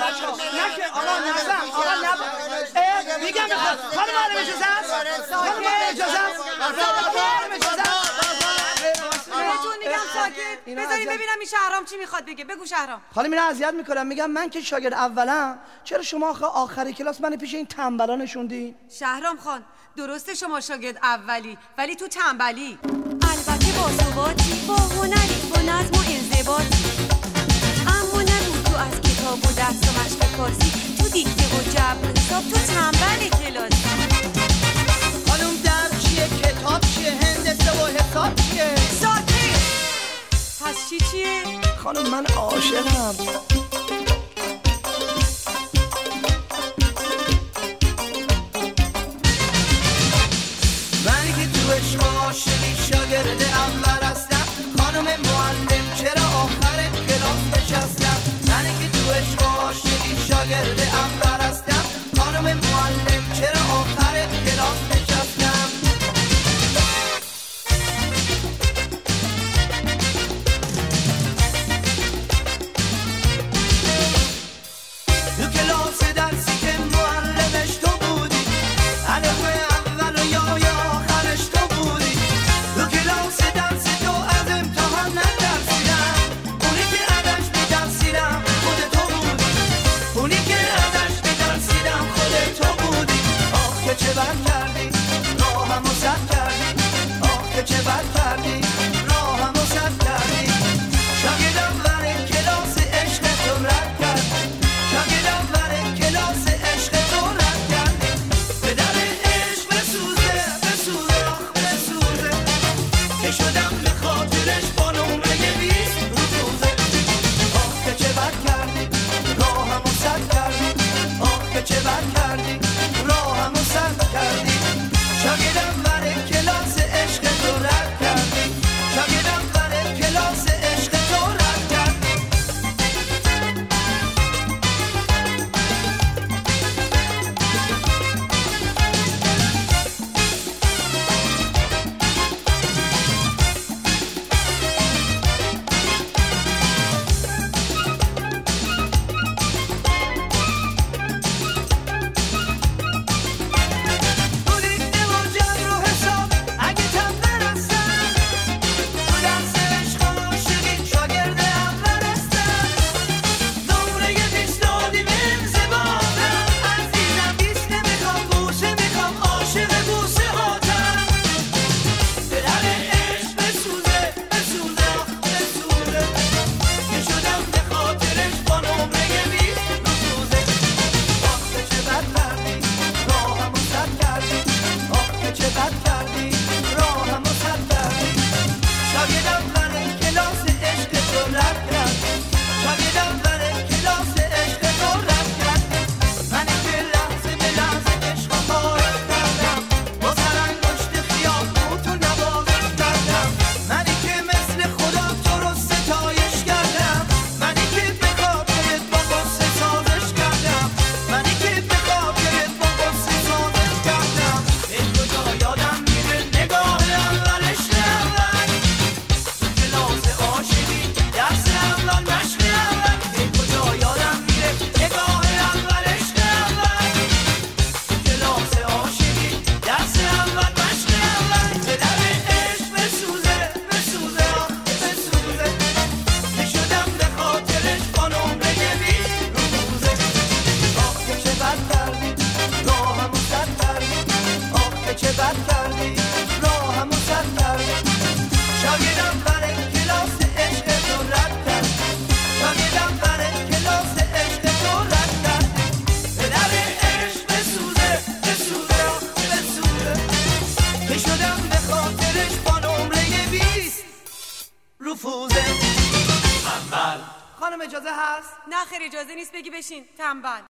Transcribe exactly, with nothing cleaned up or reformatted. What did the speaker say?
بچه‌ها نه که آقا نزن آقا نب میگم بخواد خانم معلم اجازه است خانم اجازه است خانم اجازه است بهتون میگم ساکت بذارید ببینم این شهرام چی میخواد بگه. بگو شهرام. خانم اینا اذیت میکنم. میگم من که شاگرد اولم، چرا شما آخه آخر کلاس من پیش این تنبلا نشوندین؟ شهرام خان درسته شما شاگرد اولی ولی تو تنبلی. البته با ثباتی با هنری با نظم و انضباطی، اما نگو تو از کتاب و درس و مشق کارسی، تو دیکته و جبر و حساب تو تنبل کلاسی. خانم درس چیه؟ کتاب چیه؟ هندسه و حساب چیه؟ ساکت. پس چی چیه؟ خانم من عاشقم. من که تو عشق عاشقی شاگرد اول هستم، خانم معلم چرا آخر کلاس نشستم؟ من که تو عشق عاشقی شاگرد اول هستم، خانم معلم چرا آخر کلاس نشستم؟ تو کلاس درسی که معلمش تو بودی، الف اول و یا یا آخرش تو بودی. تو کلاس درسی تو از امتحان نترسیدم، اونی که ازش میترسیدم خود تو بودی، اونی که ازش میترسیدم خود تو بودی. آخ که چه بد کردی راهمو سد کردی، آخ که چه بد کردی راهمو سد کردی. شاگردم برای کلاس عشق تو رد کردی، شاگردم برای کلاس عشق تو رد کردی. به در عشق بسوزه بسوزه آخ بسوزه، که شدم به خاطرش با نمره بیست روزه. آخ که چه بد کردی راهمو سد کردی، آخ که چه بد کردی راهمو سد کردی. شاگردم برای کلاس عشق تو رد کردی، شاگردم برای کلاس عشق تو رد کردی. تو دیکته و جبر و حساب اگه تنبل هستم، تو درس عشق و عاشقی شاگرد اول هستم. نمره بیست دادیم انضباطم، عزیزم بیست نمیخوام بوسه میخوام عاشق بوسه هاتم. به در عشق بسوزه بسوزه آخ بسوزه، که شدم به خاطرش با نمره بیست روزه. آخ که چه بد کردی راهمو سد کردی، آخ که چه بد کردی راهمو سد کردی. شاگردم برای کلاس عشق تو رد کردی، شاگردم برای کلاس عشق تو رد کردی. من که لحظه به لحظه عشق و خواهش کردم، با سرانگشت خیال تو نوازش کردم. منی که مثل خدا تو رو ستایش کردم، منی که به خاطرت با قصه سازش کردم، منی که به خاطرت با قصه سازش کردم. ای کجا یادم میره نگاه اولش اول، تو کلاس عاشقی درس اول مشق اول. ای کجا یادم میره نگاه اولش اول، تو کلاس عاشقی درس اول مشق اول. به در عشق بسوزه بسوزه آخ بسوزه، که شدم به خاطرش با نمره بیست روزه. آخ که چه بد کردی راهمو سد کردی، آخ که چه بد کردی راهمو سد کردی. شاگردم برای کلاس عشق تو رد کردی، شاگردم برای کلاس عشق تو رد کردی. به در عشق بسوزه بسوزه آخ بسوزه، که شدم به خاطرش با نمره بیست رفوزه. نه خیر اجازه نیست بگی بشین تنبل.